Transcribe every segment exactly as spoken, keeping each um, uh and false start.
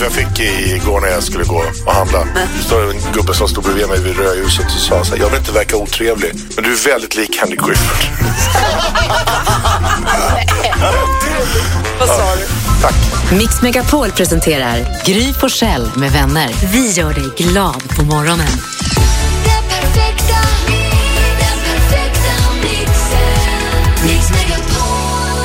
för jag fick igår när jag skulle gå och handla. Det står en gubbe som stod bredvid mig vid rödljuset och sa så här: jag vill inte verka otrevlig, men du är väldigt lik Henrik Griffith. Vad sa du? Tack. Mix Megapol presenterar Gry Forssell med vänner. Vi gör dig glad på morgonen. Den perfekta, den perfekta mixen. Mix Megapol.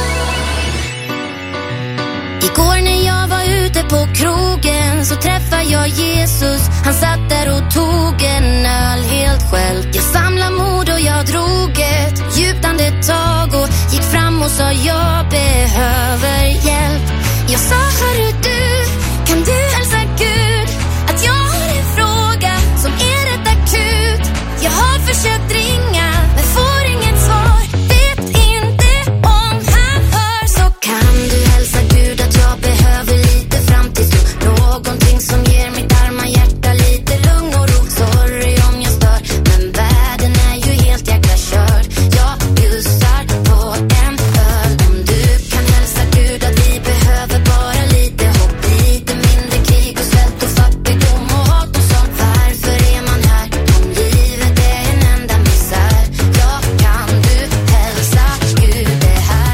Igår när jag var ute på krogen så träffade jag Jesus. Han satt där och tog en öl helt själv. Jag samlade mod och jag drog ett djupt andetag och gick fram och sa jag behöver hjälp. Jag sa, hörru du, kan du hälsa Gud att jag har en fråga som är rätt akut. Jag har försökt ringa men får inget svar. Vet inte om han hör. Så kan du hälsa Gud att jag behöver lite framtidstro. Någonting som ger mitt arma hjärta lite lugn och ro. Sorry om jag stör, men världen är ju helt jäkla körd. Jag bjussar på en öl. Om du kan hälsa Gud att vi behöver bara lite hopp, lite mindre krig och svält och fattigdom och hat och sånt. Varför är man här om livet är en enda misär? Ja, kan du hälsa Gud det här?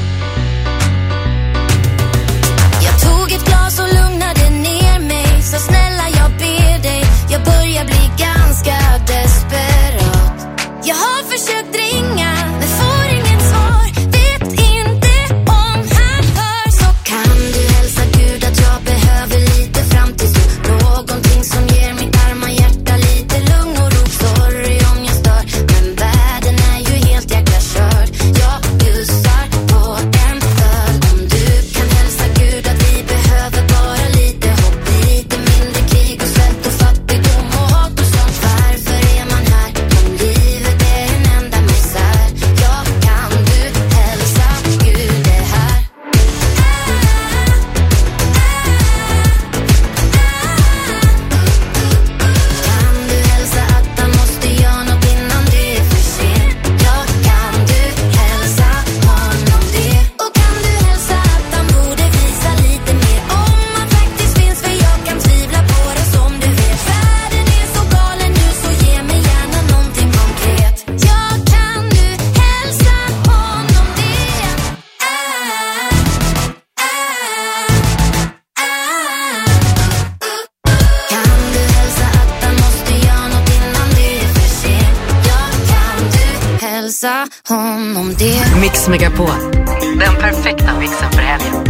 Jag tog ett glas och lugnade ner mig. Så snälla jag ber dig, jag börjar bli ganska desperat. Jag har försökt ringa men får inget svar. Vet inte om han hör. Så kan du hälsa Gud att jag behöver lite framtidstro. Någonting som ger mitt arma hjärta lite lugn och ro. Sorry om jag stör, men världen är ju helt jäkla körd. Jag bjussar på en öl. Om du kan hälsa Gud att vi behöver bara lite hopp, lite mindre krig och svält och fattigdom och hat och sånt. Varför är man här om livet är en enda misär? Ja, kan du hälsa Gud det här? Kan du hälsa att han måste göra något innan det är för sent? Ja, kan du hälsa honom det? Och kan du hälsa att han borde visa lite mer om han faktiskt finns? För jag kan tvivla på det som du vet. Världen är så galen nu så ge mig gärna någonting konkret. Ja, kan du hälsa honom det? Ah, ah, Kan du hälsa att han måste göra något innan det är för sent? Ja, kan du hälsa honom det? Mix Megapol, den perfekta mixen för helgen.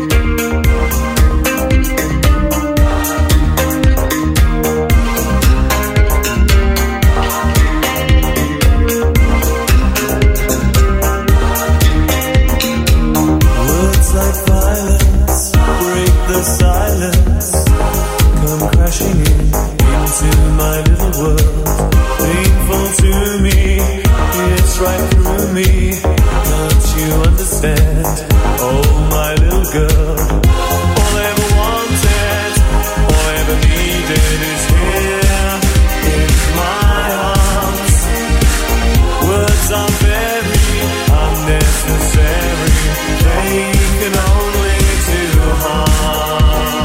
Words like violence break the silence, come crashing in into my little world. Painful to me, it's right through me. Can't you understand? Oh, my little girl. All I ever wanted, all I ever needed is here in my arms. Words are very unnecessary. They can only do harm.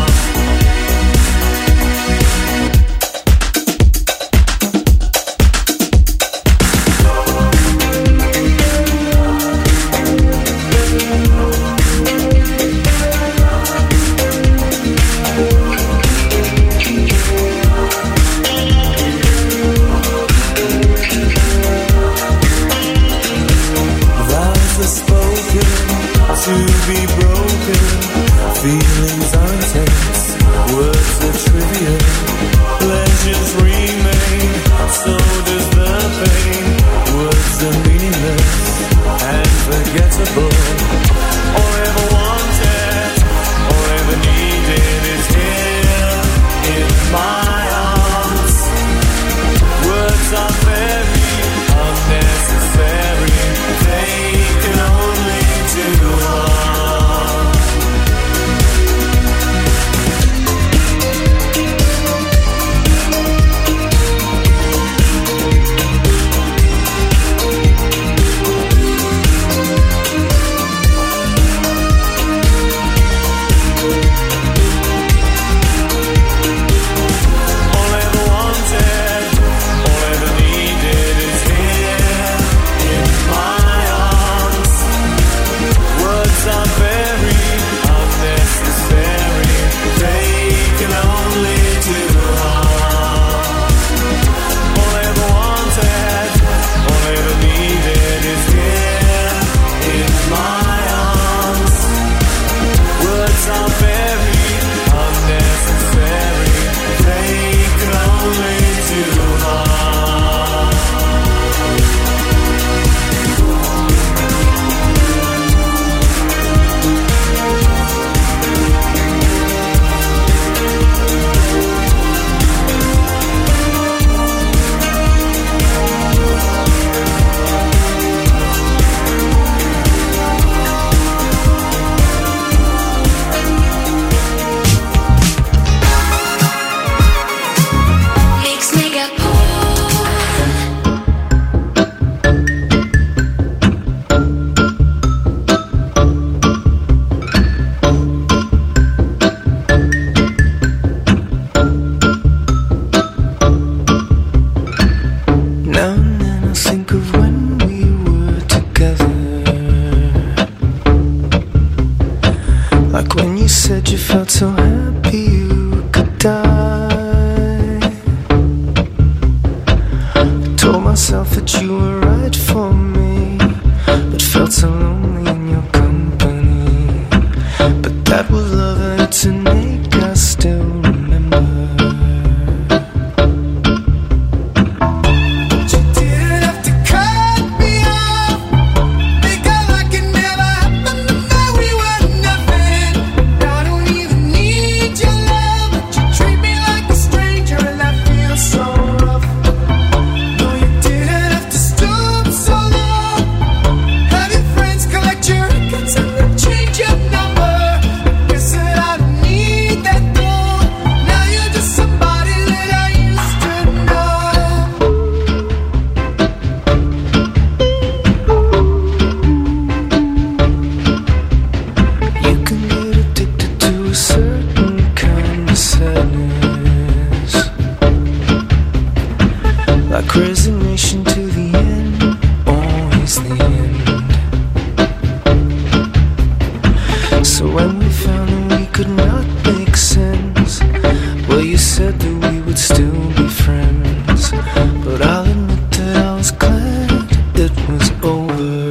felt so happy you could die. I told myself that you were right for me, but felt so lonely in your company. But that was love and it's innate, I still remember. Resignation to the end, always the end. So when we found that we could not make sense, well, you said that we would still be friends. But I'll admit that I was glad it was over.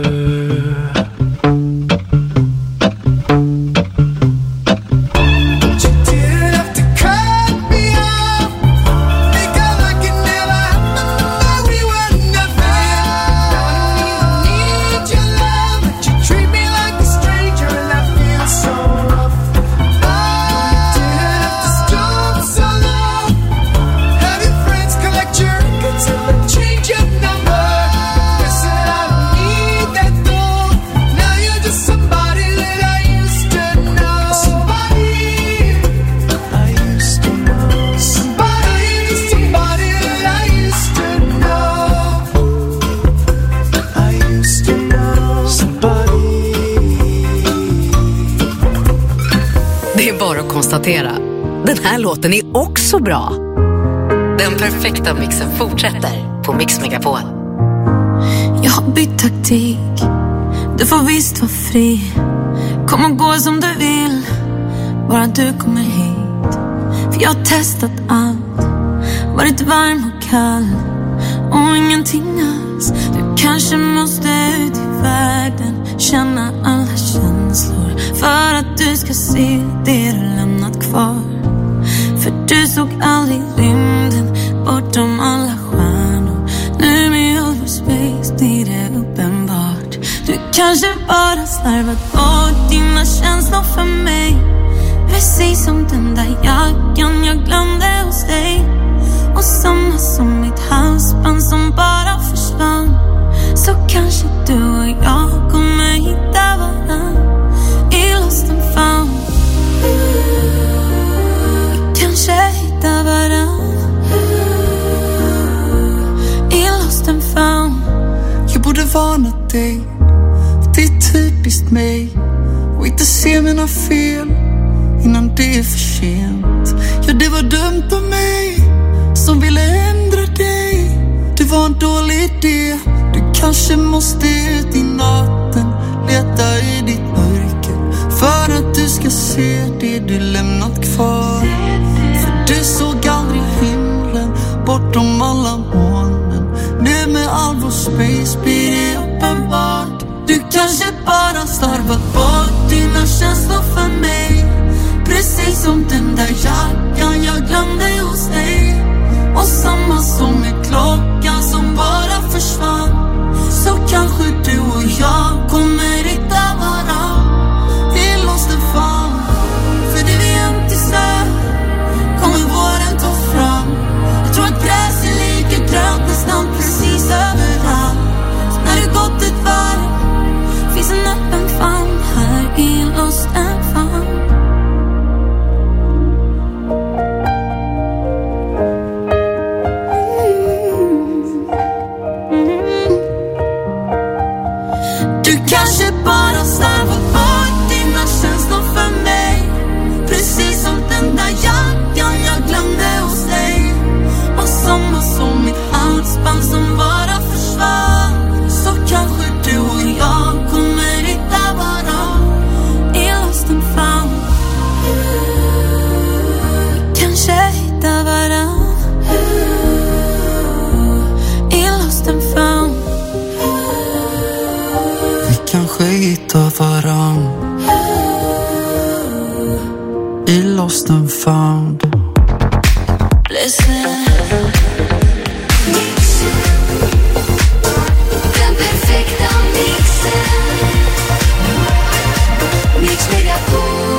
Den här låten är också bra. Den perfekta mixen fortsätter på Mix Megapol. Jag har bytt taktik. Du får visst vara fri. Kom och gå som du vill, bara du kommer hit. För jag har testat allt, varit varm och kall och ingenting alls. Du kanske måste ut i världen, känna alla känslor, för att du ska se det du lämnat kvar. För du såg aldrig rymden bortom alla stjärnor. Nu med all vår space blir det uppenbart. Du kanske bara slarvat bort dina känslor för mig, precis som den där jackan jag glömde hos dig. Och samma som mitt halsband som bara försvann. Så kanske du och jag kommer hitta varann i lost and found. Kanske hitta varann i lost and found. Jag borde varna dig, det är typiskt mig, och inte se mina fel innan det är för sent. Ja, det var dumt av mig som ville ändra dig. Det var en dålig idé. Du kanske måste ut i natten, leta i ditt mörker, för att du ska se det du lämnat kvar. För du såg aldrig himlen bortom alla molnen. Nu med all vår space blir det uppenbart. Du kanske bara slarvat bort dina känslor för mig, precis som den där jackan jag glömde hos dig. Och samma som med klockan som bara försvann. Så kanske du och jag kommer hitta varann. Vi måste fan, för det vi inte ser kommer våren ta fram. Jag tror att gräset ligger grönt nästan precis överallt. Så när det gått ett varv finns en öppen famn här i lost and found. Kanske bara slarvat bort dina känslor för mig, precis som den där jackan jag glömde hos dig. Och samma som mitt halsband som bara försvann. Så kanske du och jag kommer hitta varann i lost and found. kanske hittar varann i lost and found. Listen. Mixen. Den perfekta mixen. Mix Megapol.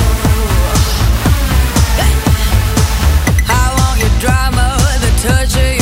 Touch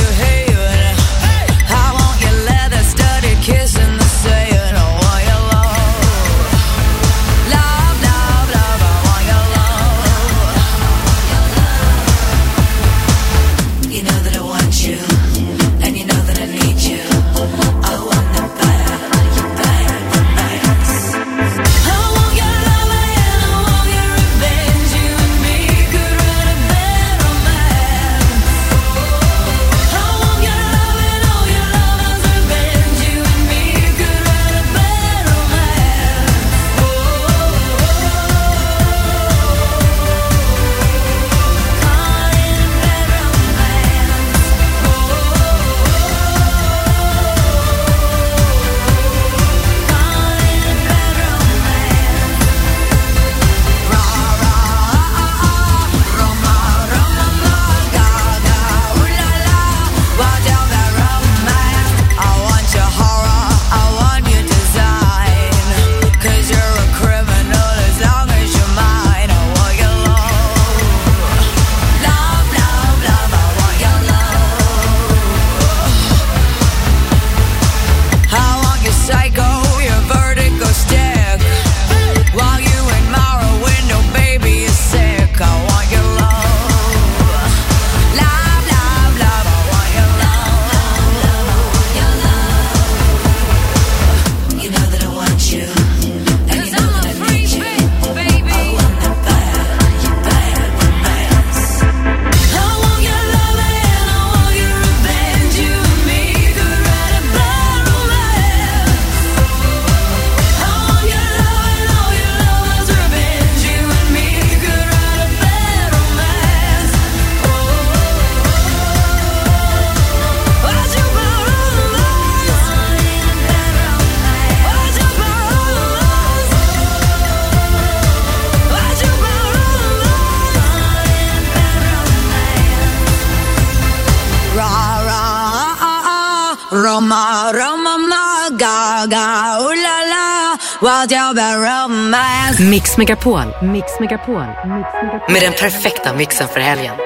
Roma, Roma, ma, gaga, oh la la, what you been romance. Mix Megapol, Mix Megapol, Mix Megapol. Med den perfekta mixen för helgen.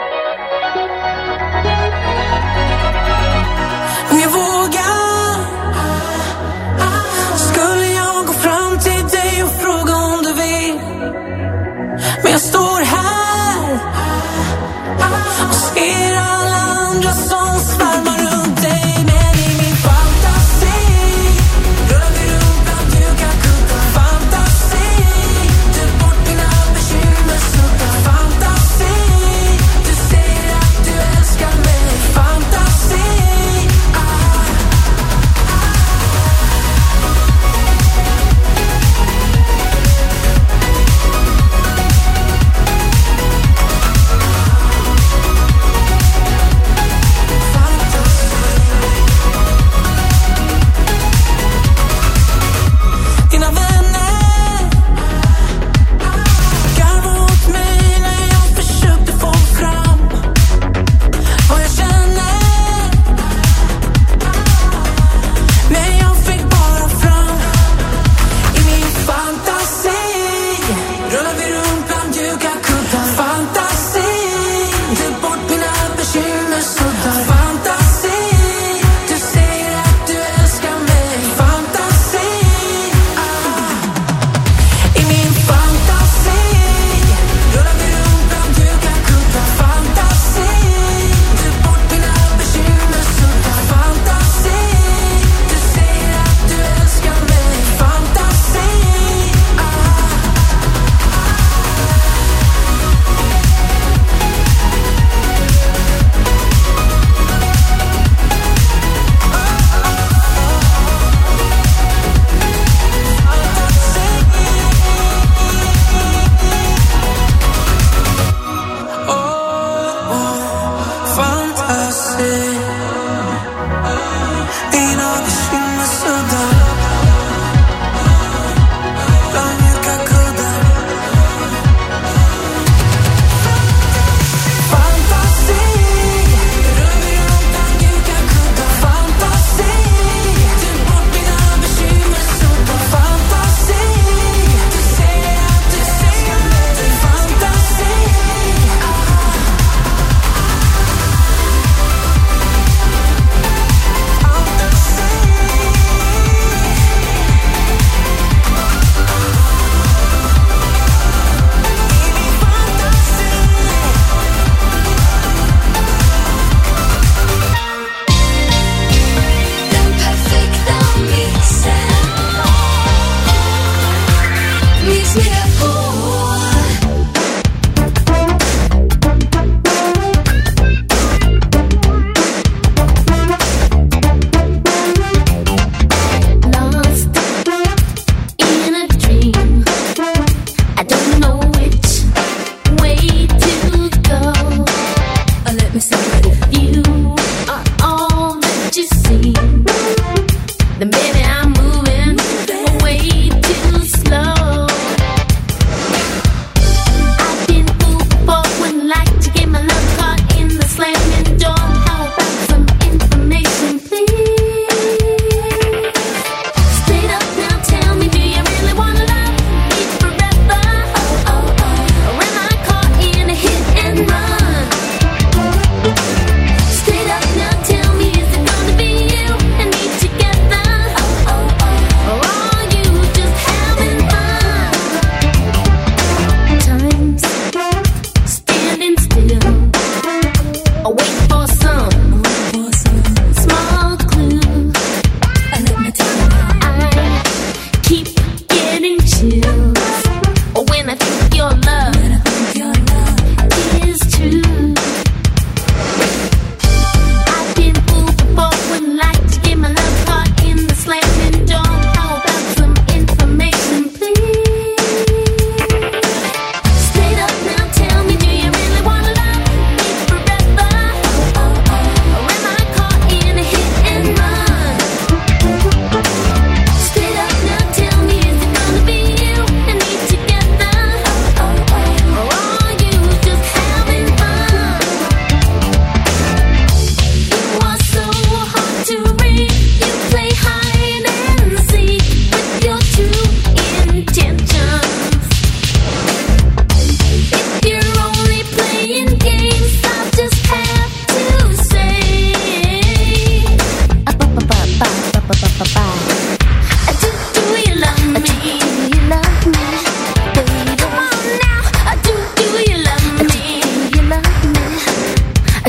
Om jag vågar skulle jag gå fram till dig och fråga om du vill. Men jag står här och ser alla andra som svärmar runt dig. Men i min fantasi rullar vi runt bland dukar, kuddar. Fantasi, du bort mina bekymmer, snuttar. Fantasi, du säger att du älskar mig. Fantasi.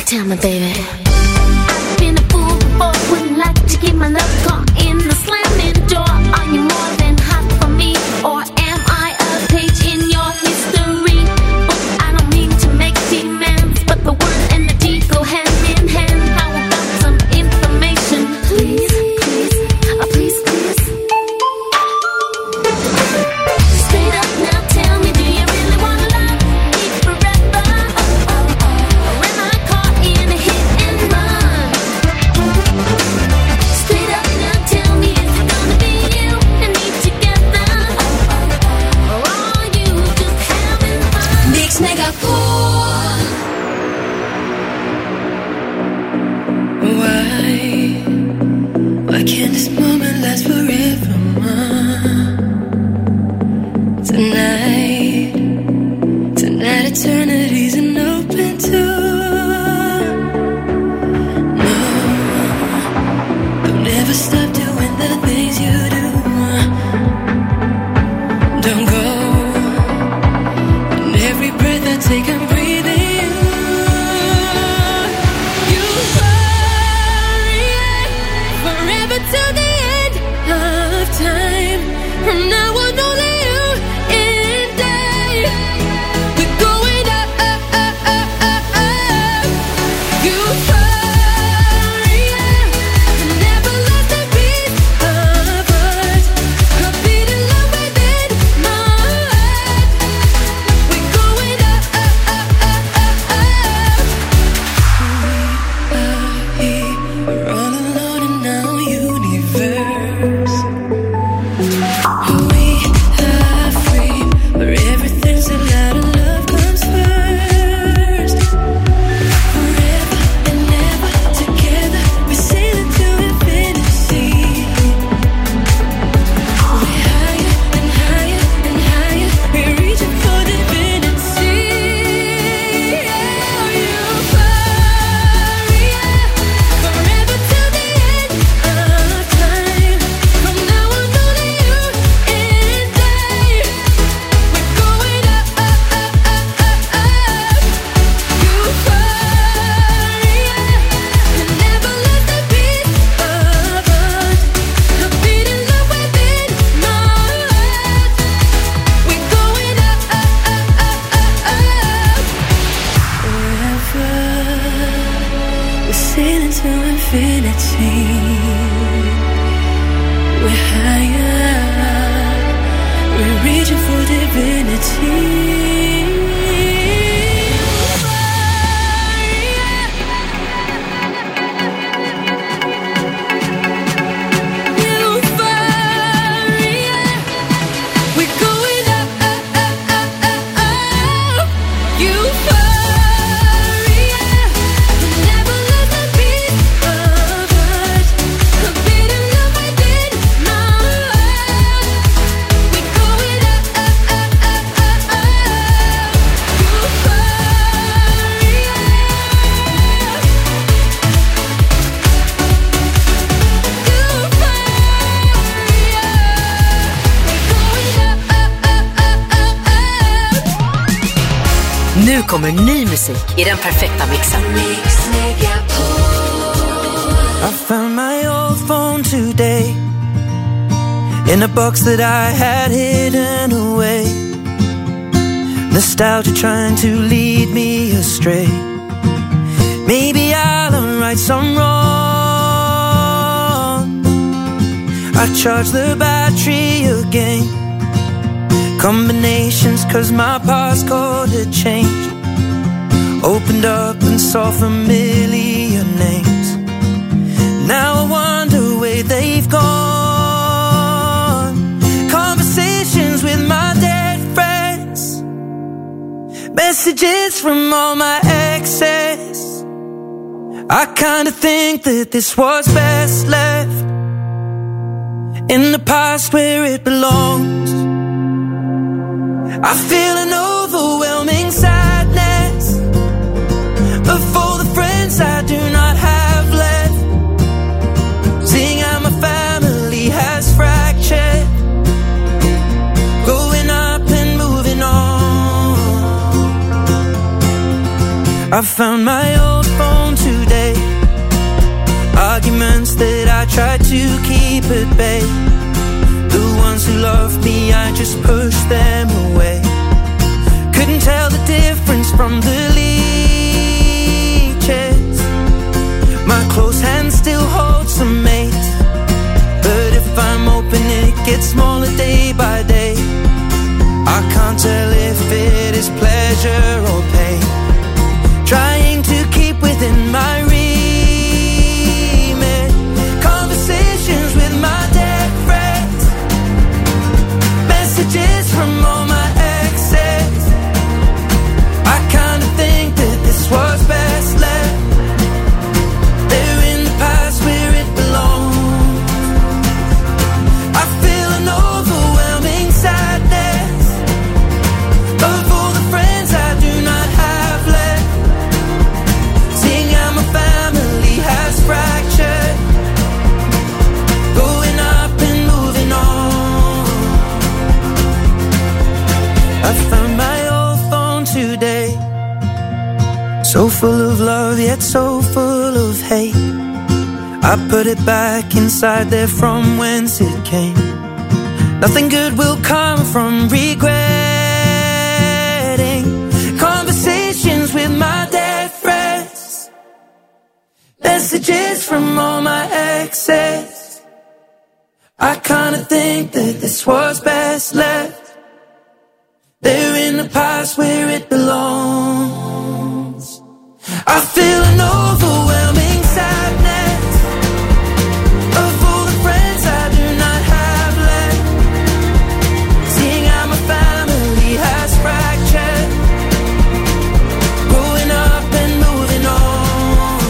Tell me, baby. I've been a fool before, wouldn't like to keep my love caught in the slamming door. Are you more than hot for me, or am I a page in your history book? I don't mean to make demands, but the word and the deed go hand in hand. How about some information, please, please, oh, please, please. Straight up now, tell me, do you really wanna love me forever? Or am I caught in a hit and run? Straight up now, tell me, is it gonna be you and me together? Or are you just having fun? Mix Megapol. Why, why can't this moment last forever? Tonight, tonight eternity's an open door. No, don't ever stop doing the things you do. Don't go, and every breath I take I'm breathing you. You hurry, forever till the end of time. From now on only you and I. We're going up, up, up, up, up, up. You hurry, and never lost a beat of us. A beat in love within my heart. We're going up, up, up, up, up, up. We are here, we're all alone in our universe. We are free, where everything's allowed and love comes first. Forever and ever together, we sail into infinity. We're higher and higher and higher, we're reaching for divinity. Oh, you hurry, forever till the end of time. From now on only you and I. We're going up, up, up, up, up, up. You hurry, and never lost a beat of us. A beat in love within my heart. We're going up, up, up, up, up, up. Forever, we're sailing to infinity. We're higher, we're reaching for divinity. Euphoria, we're going up, up, up, up, up, up. Euphoria, never lost a beat of us. A beat in love within my heart. We're going up, up, up, up, up, up. Euphoria. Nu kommer ny musik i den perfekta mixen. I found my old phone today in a box that I had hidden away. Nostalgia trying to lead me astray. Maybe I'll right some wrong. I charged the battery again. Combinations cause my passcode had changed. Opened up and saw familiar names. Now I wonder where they've gone. Conversations with my dead friends. Messages from all my exes. I kinda think that this was best left in the past where it belongs. I feel an overwhelming sadness for the friends I do not have left. Seeing how my family has fractured, growing up and moving on. I found my old phone today. Arguments that I tried to keep at bay. The ones who loved me, I just pushed them away. Couldn't tell the difference from the leeches. My close hand still holds some mates, but if I'm open it gets smaller day by day. I can't tell if it is pleasure or pain, trying to keep within my remit. Conversations with my dead friends, messages from all my exes. I kinda think that this was best left. They're in the past where it belongs. I feel an overwhelming sadness of all the friends I do not have left. Seeing how my family has fractured, going up and moving on. I found my old phone today, so full of love yet so full of hate. I put it back inside there from whence it came. Nothing good will come from regretting conversations with my dead friends, messages from all my exes. I kinda think that this was best left. They're in the past where it belongs. I feel an overwhelming sadness of all the friends I do not have left. Seeing how my family has fractured, growing up and moving on.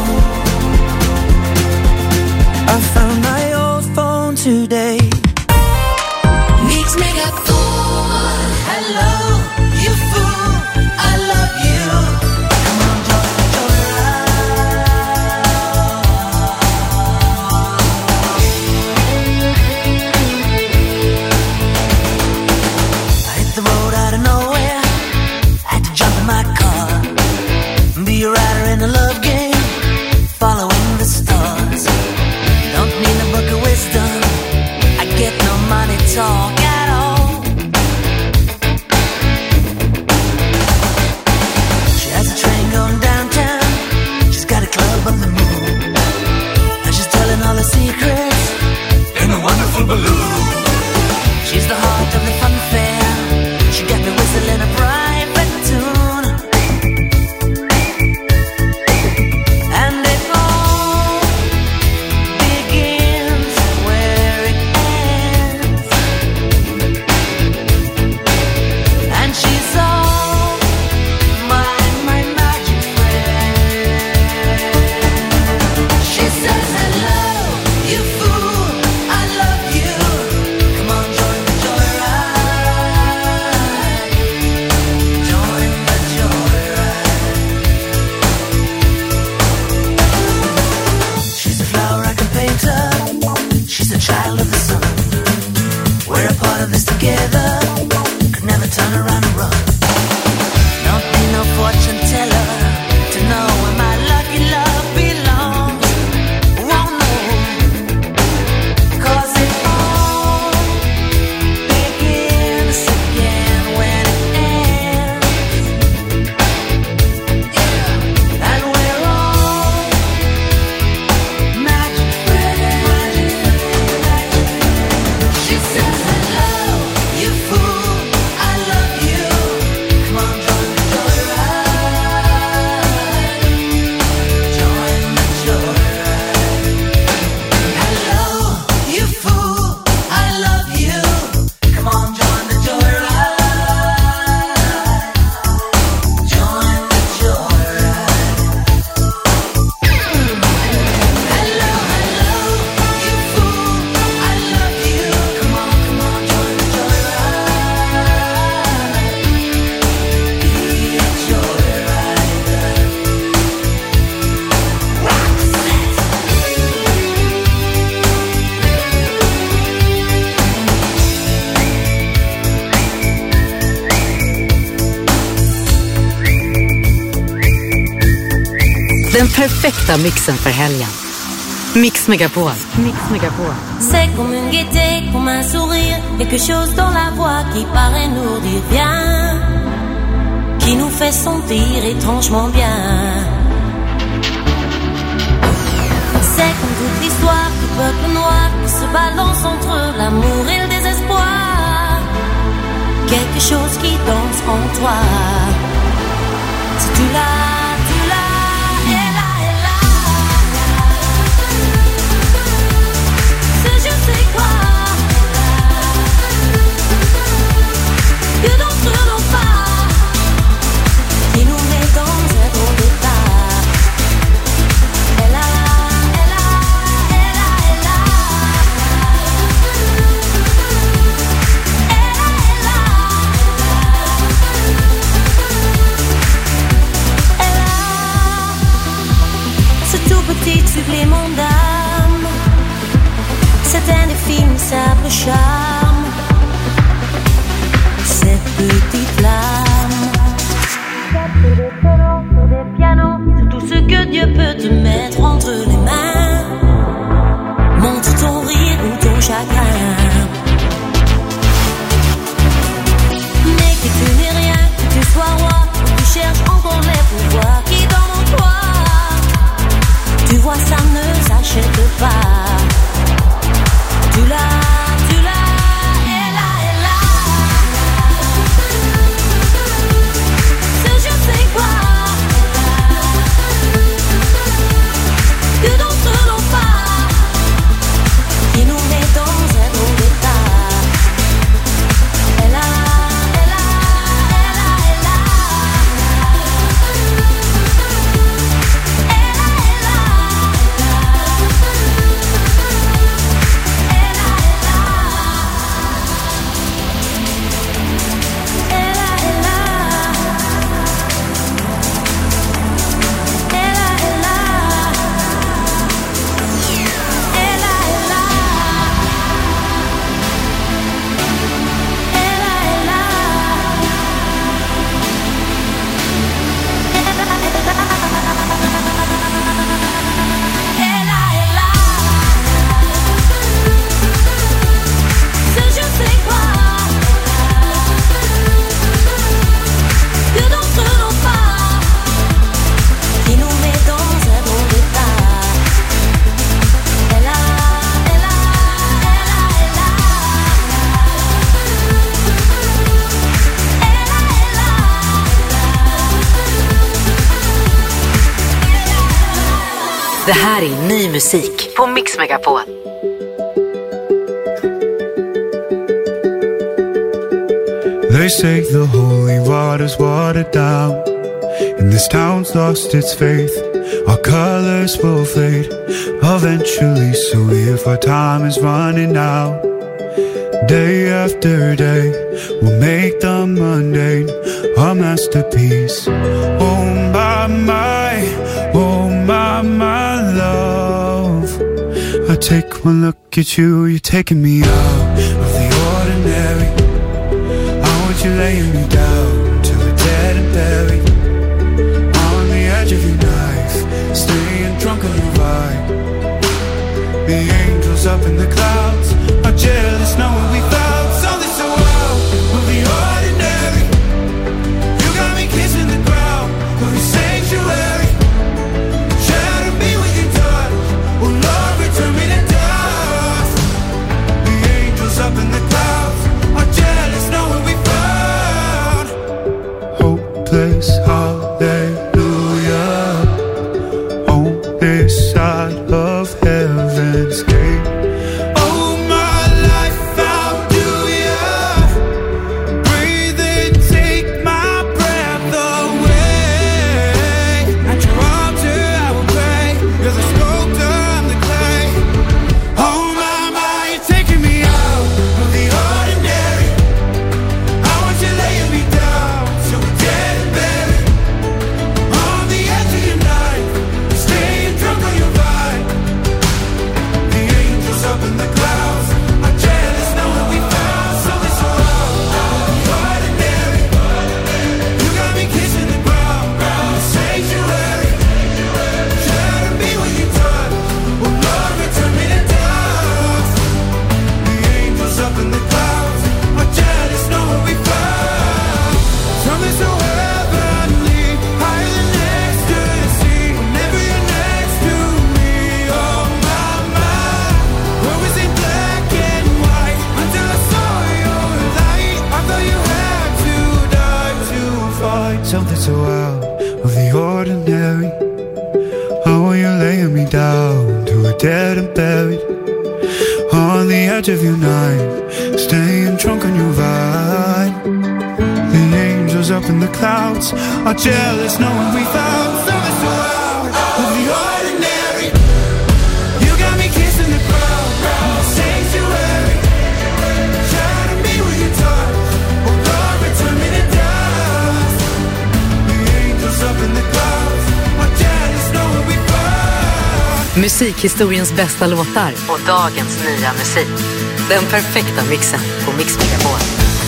I found my old phone today. Mix Megapol. Hello, you fool, I love you. Come on, join, join, Den perfekta mixen för helgen. Mix Megapol. Mix Megapol. C'est comme une gaieté, comme un sourire, quelque chose dans la voix qui paraît nous dire bien, qui nous fait sentir étrangement bien. C'est comme toute l'histoire du peuple noir qui se balance entre l'amour et le désespoir. Quelque chose qui danse en toi. Si tu l'as, tu l'as, et là, et là. C'est je sais quoi que d'entre nos pas qui nous met dans un gros départ. Et là, et là, et là, et là. Et là, et là. Et là, ce tout petit supplément d'âme, cet indéfinissable charme, cette petite flamme. Sur des violons, sur des pianos, c'est tout ce que Dieu peut te mettre entre les mains. Montre ton rire ou ton chagrin. Mais que tu n'es rien, que tu sois roi, que tu cherches encore les pouvoirs qui dorment en toi. Tu vois, ça ne s'achète pas. Tu l'as, tu l'as, et là, et là. C'est je sais quoi que d'entre nos pas qui nous met dans un gros départ. Et là, et là, et là, et là. Et là, et là. Det här är ny musik på Mix Megapol. They say the holy water's watered down, and this town's lost its faith. Our colors will fade eventually, so if our time is running out, day after day we'll make the mundane a masterpiece. Oh my, my, oh my, my love, I take one look at you, you're taking me out of the ordinary. I want you laying me down till we're dead and buried, on the edge of your knife, staying drunk on your vibe. The angels up in the clouds are jealous knowing we found something so wild of the ordinary. You got me kissing the ground of your sanctuary. Shatter me with your touch, oh Lord, return me to dust. The angels up in the clouds are jealous knowing we found hopeless hallelujah on this side of heaven's gate. Oh, so out of the ordinary. How are you laying me down to a dead and buried on the edge of your night, staying drunk on your vine. The angels up in the clouds are jealous knowing we found something so out of the ordinary. You got me kissing the ground, ground sanctuary. Trying to be with your touch, oh Lord, return me to dust. The angels up in the clouds are jealous knowing we found. Musikhistoriens bästa låtar och dagens nya musik. Den perfekta mixen på Mix Megapol.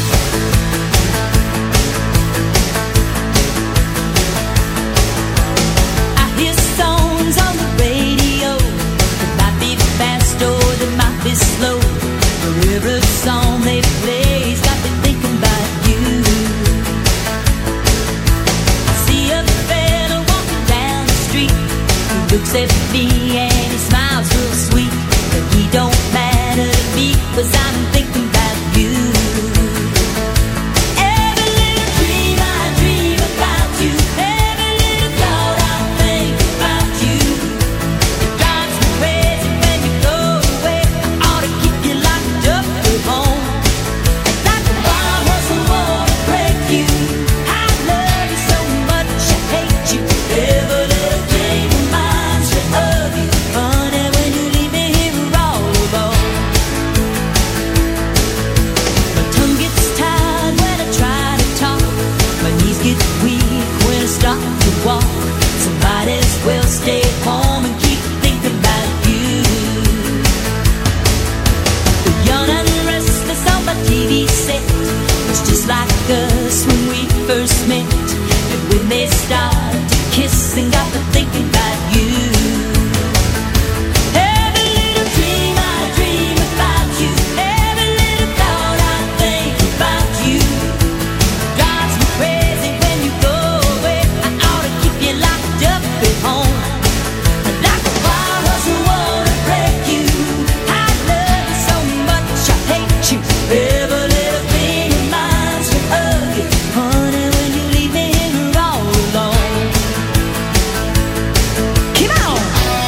Slow, for every song they play's got me thinking about you. I see a fella walking down the street who looks at me and he smiles real sweet, but he don't matter to me 'cause I'm thinking about you. Every little dream I dream about you, every little thought I think about you. It drives me crazy when you go away. Up at home, like a wild horse who wanna break you. I love you so much, I hate you. Every little thing reminds me of you. Honey, when you leave me here all alone. My tongue gets tired when I try to talk. My knees get weak when I start to walk. So might as well stay home and keep thinking about you. Young and restless on my T V set. It's just like us when we first met. And when they start to kiss and got to thinking about you. Every little dream I dream about you. Every little thought I think about you. Drives me crazy when you go away. I ought to keep you locked up at home. Like a wild horse who wanna break you. I love you so much, I hate you. Every little thing reminds me of you. Honey, when you leave me here all alone. Come on!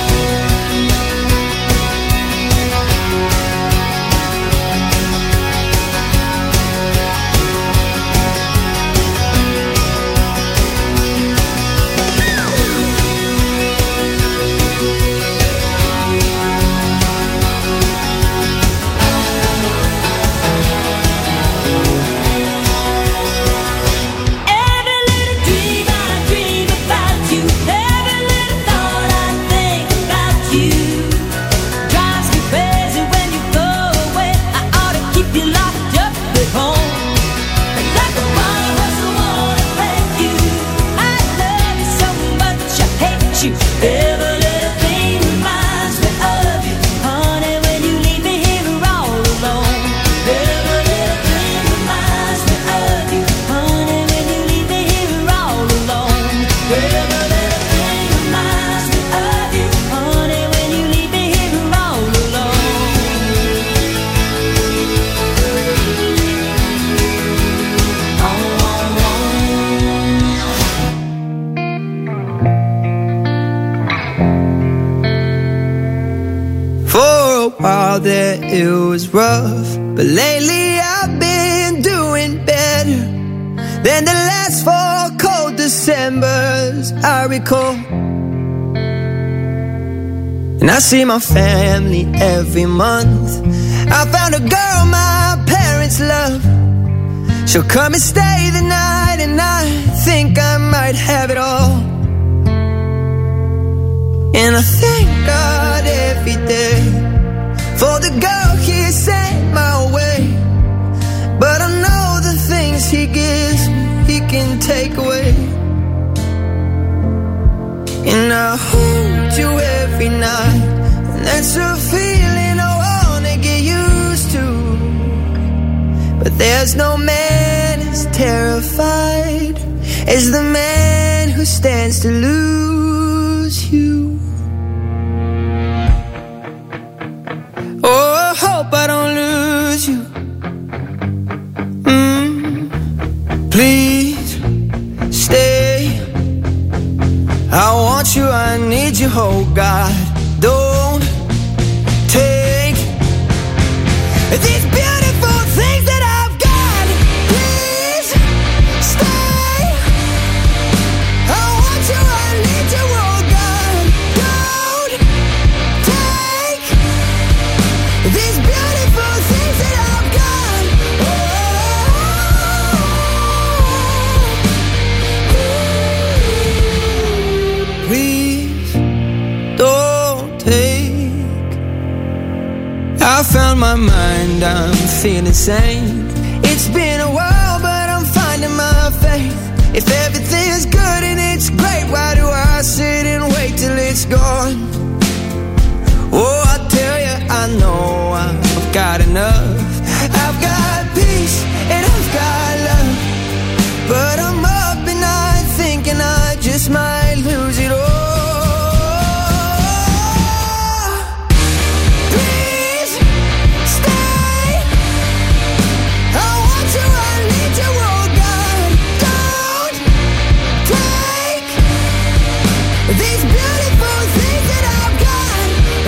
Every little dream I dream about you. Every little thought I think about you. Drives me crazy when you go away. I ought to keep you locked up at home. Like a wild horse who wanna break you. I love you so much, I hate you. Every little thing reminds me of you. Honey, when you leave me here all alone. Every little thing reminds me of you. Honey, when you leave me here all alone. Every little thing reminds me of you. Honey, when you leave me here all alone. For a while there it was rough, but lately I've been doing better than the last four cold Decembers I recall. And I see my family every month. I found a girl my parents love. She'll come and stay the night, and I think I might have it all. And I thank God every day for the girl he sent my way. But I know the things he gives me, he can take away. And I hold you every night, and that's a feeling I wanna get used to. But there's no man as terrified as the man who stands to lose you. Oh, I hope I don't lose you. Mm, please stay. I want you, I need you, oh God. Don't take these beautiful things that I've got. Please stay. I want you, I need you, oh God. Don't take these beautiful things that I've got. Oh. Please don't take. I found my mind, I'm feeling sane. It's been a while, but I'm finding my faith. If everything's good and it's great, why do I sit and wait till it's gone? Oh, I tell you, I know I've got enough. I've got peace and I've got love, but I'm up at night thinking I just might lose it all. Please stay. I want you, I need you, oh God. Don't take these beautiful things that I've got.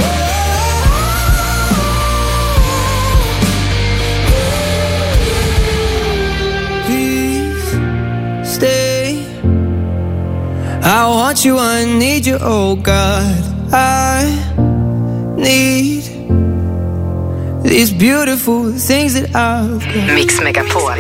Please stay. I want you, I need you, oh God. I need these beautiful things that I've got. Mix Megapol.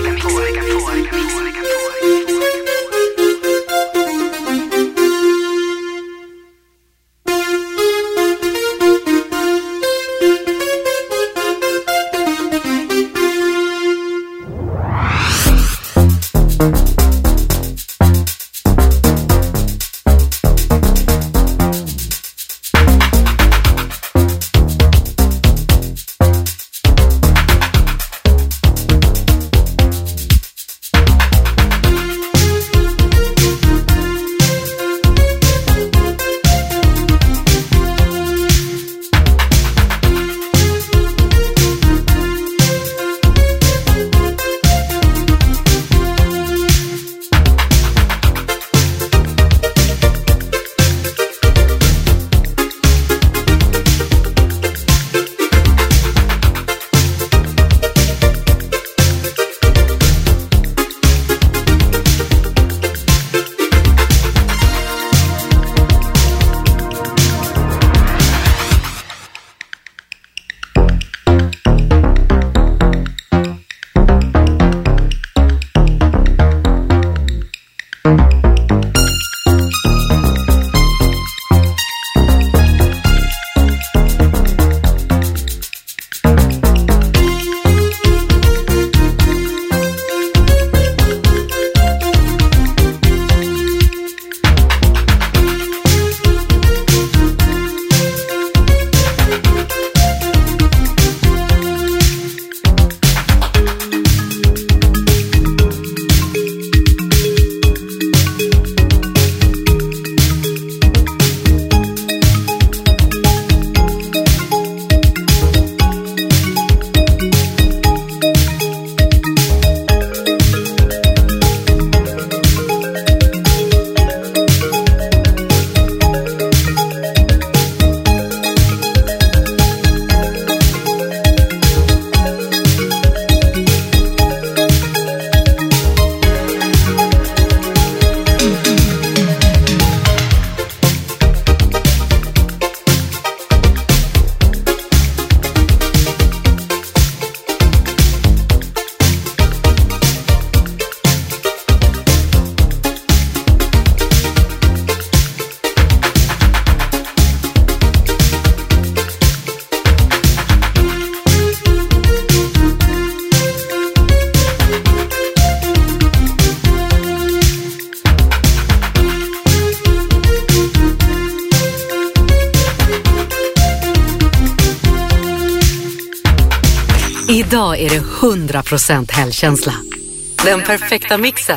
Idag är det hundra procent helgkänsla. Den perfekta mixen.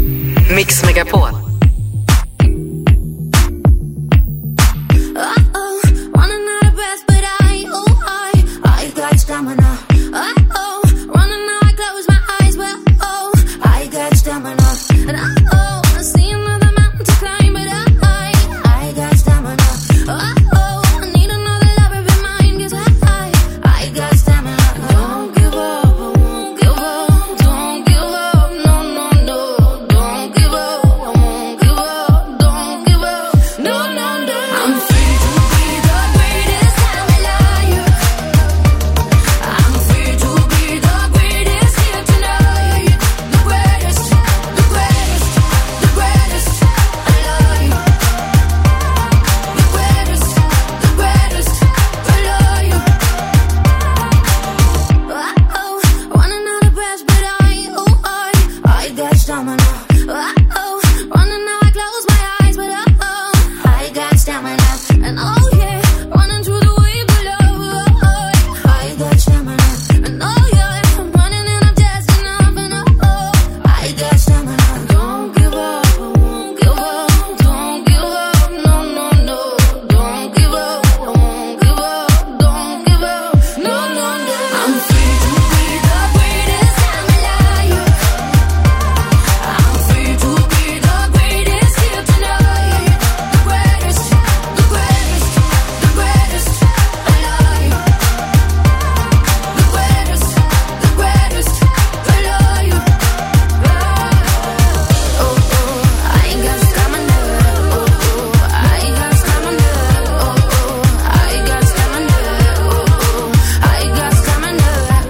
Mix Megapol. I stamina, and oh yeah, running through the way below. I got stamina, and oh yeah, I'm running and I'm just enough, and oh, oh I got stamina. Don't give up, I won't give up. Don't give up, no, no, no. Don't give up, I won't give up. Don't give up, no, no, no. I'm free to be the greatest I'm alive. I'm free to be the greatest here tonight. The greatest, the greatest, the greatest alive. The greatest, the greatest alive. Oh, oh, I ain't got stamina. Oh, oh, I ain't got stamina. Oh, oh, I ain't got stamina. Oh, oh, I ain't got stamina.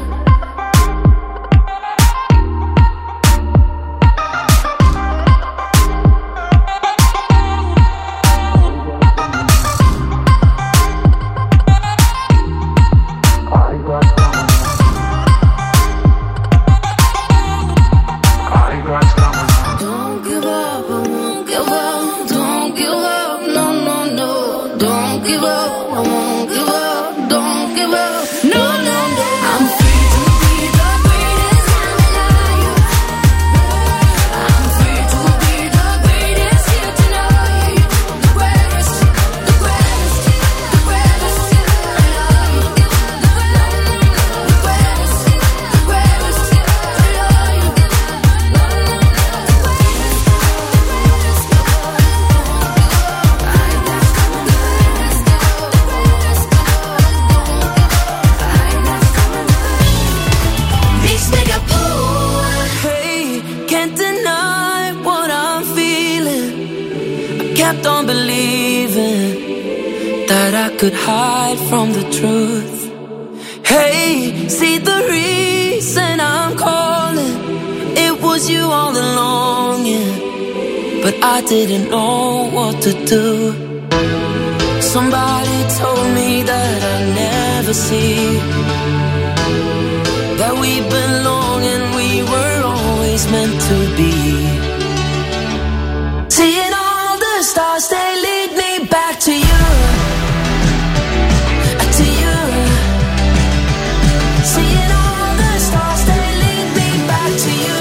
Don't give up, I won't give up. Don't give up, no, no, no. Don't give up, I won't give up. Don't give up, no, no, no. I'm free to be the greatest I'm alive. I'm free to be the greatest here tonight. The greatest, the greatest, the greatest alive. The greatest, the greatest alive. Mix Megapol. Hey, can't deny what I'm feeling. I kept on believing that I could hide from the truth. Hey, see the reason I'm calling. It was you all along, yeah. But I didn't know what to do. Somebody told me that I'd never see that we belong and we were always meant to be. Seeing all the stars, they lead me back to you, to you. Seeing all the stars, they lead me back to you.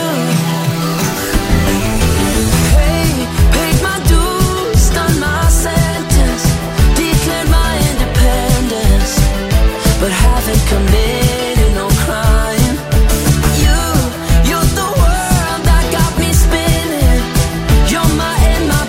Hey, paid my dues, done my sentence, declared my independence, but haven't committed no crime. You, you're the world that got me spinning. You're my end, my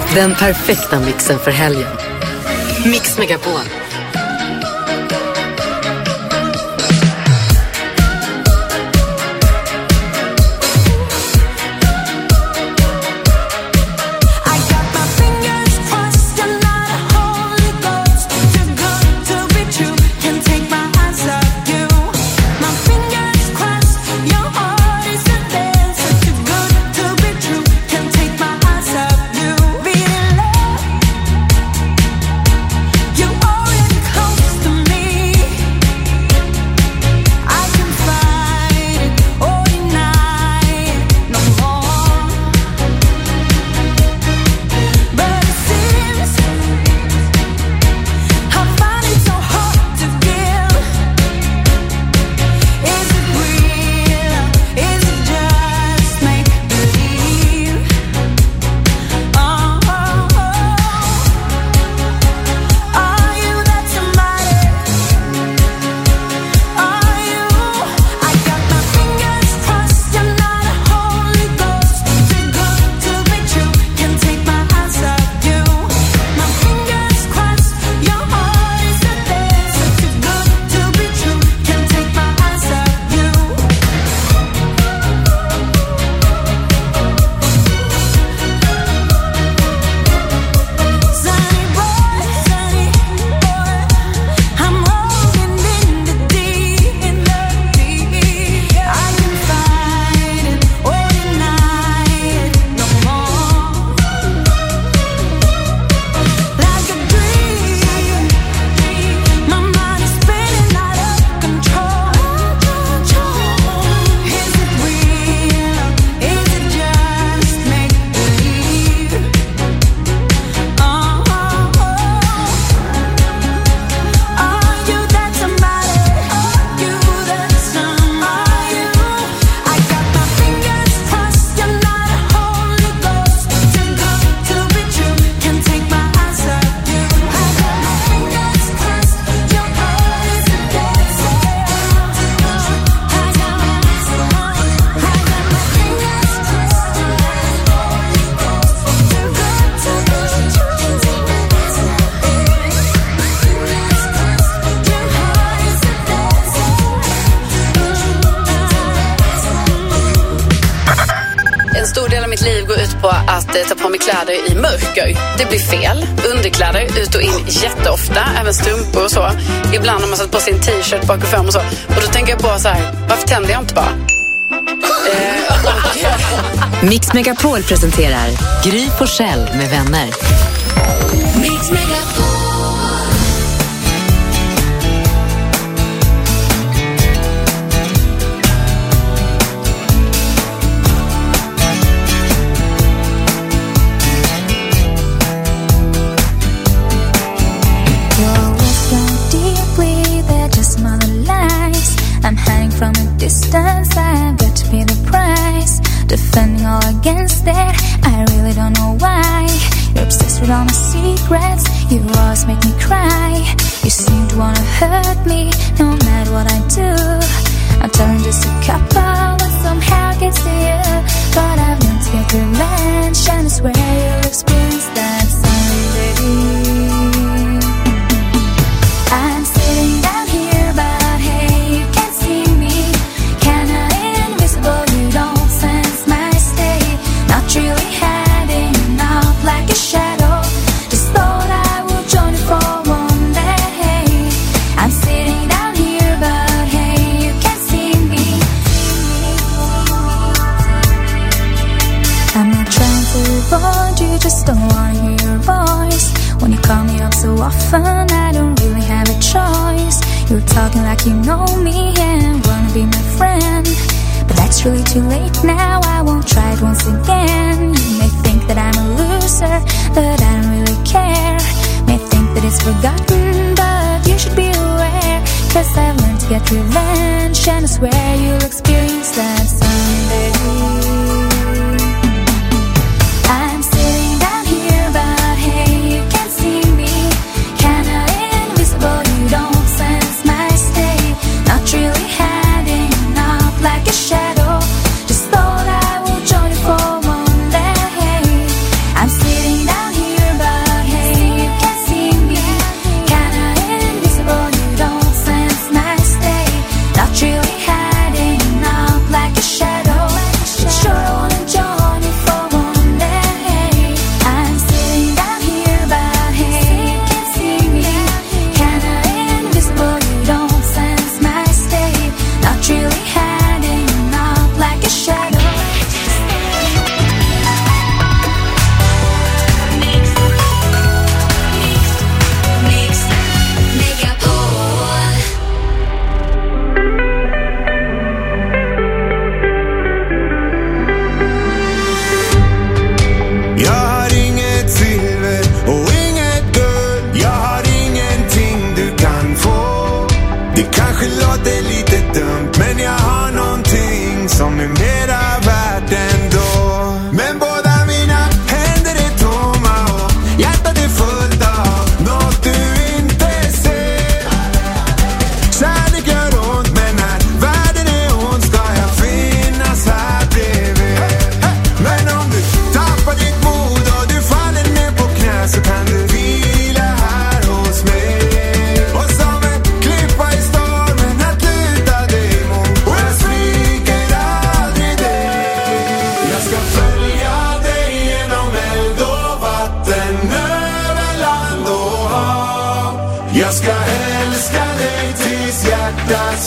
Den perfekta mixen för helgen. Mix Megapol. mitt liv går ut på att eh, ta på mig kläder i mörker. Det blir fel. Underkläder ut och in jätteofta, även strumpor och så. Ibland har man satt på sin t-shirt bak och fram och så. Och då tänker jag på så här, varför tänder jag inte bara? eh, och... Mix Megapol presenterar Gry Forssell med vänner. Mix Megapol. I'm hiding from a distance, I've got to pay the price. Defending all against it, I really don't know why. You're obsessed with all my secrets, you always make me cry. You seem to wanna hurt me, no matter what I do. I'm telling just a couple, but somehow it gets to you. But I've learned to get revenge, and I swear you'll experience that someday. I'm sitting down here, but hey, you can't see me. Kinda invisible, you don't sense my state. Not really hiding out like a shadow. Just thought I would join you for one day. I'm sitting down here, but hey, you can't see me. I'm not trying to avoid you, just don't wanna hear your voice. When you call me up so often, I don't really have a choice. You're talking like you know me and wanna be my friend. But that's really too late now, I won't try it once again. You may think that I'm a loser, but I don't really care. May think that it's forgotten, but you should be aware. Cause I've learned to get revenge, and I swear you'll experience that someday. I'm sitting down here, but hey, you can't see me. Kinda invisible, you don't sense my state. Not really hiding out like a shadow. Just thought I would join you for one day. I'm sitting down here.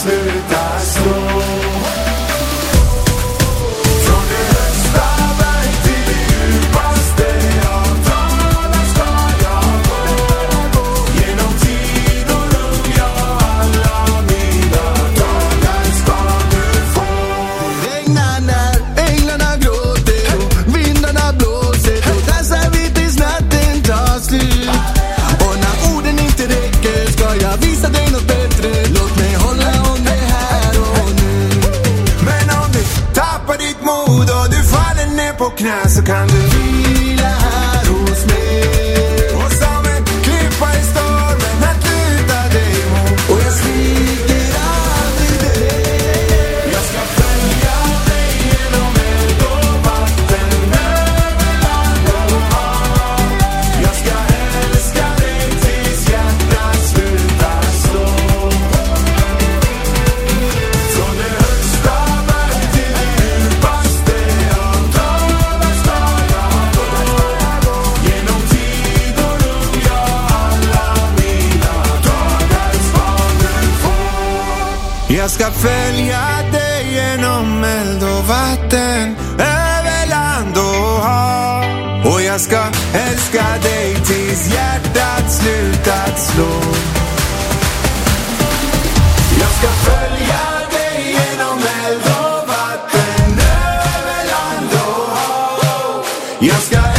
slutar slå. Från det högsta berg till det djupaste av dalar ska jag gå. Genom tid och rum, ja, alla mina dagar ska du få. Det regnar när änglarna gråter och vindarna blåser, och dansar vi tills natten tar slut. Och när orden inte räcker ska jag visa dig något bättre. Låt mig hålla om det här och nu. Men om du tappar ditt mod och du faller ner på knä, så kan du vila här hos mig. Och som en klippa i stormen att luta dig mot. Och jag sviker aldrig dig. Jag ska följa dig genom eld och vatten, över land och hav. Jag ska älska dig tills hjärtat slutar slå. Från det högsta berg till det djupaste av dalar ska jag gå. Genom tid och rum, ja, alla mina dagar ska du få. Jag ska följa dig genom eld och vatten, över land och hav. Och jag ska älska dig tills hjärtat slutat slå. Jag ska följa dig genom eld och vatten, över land och hav. Jag ska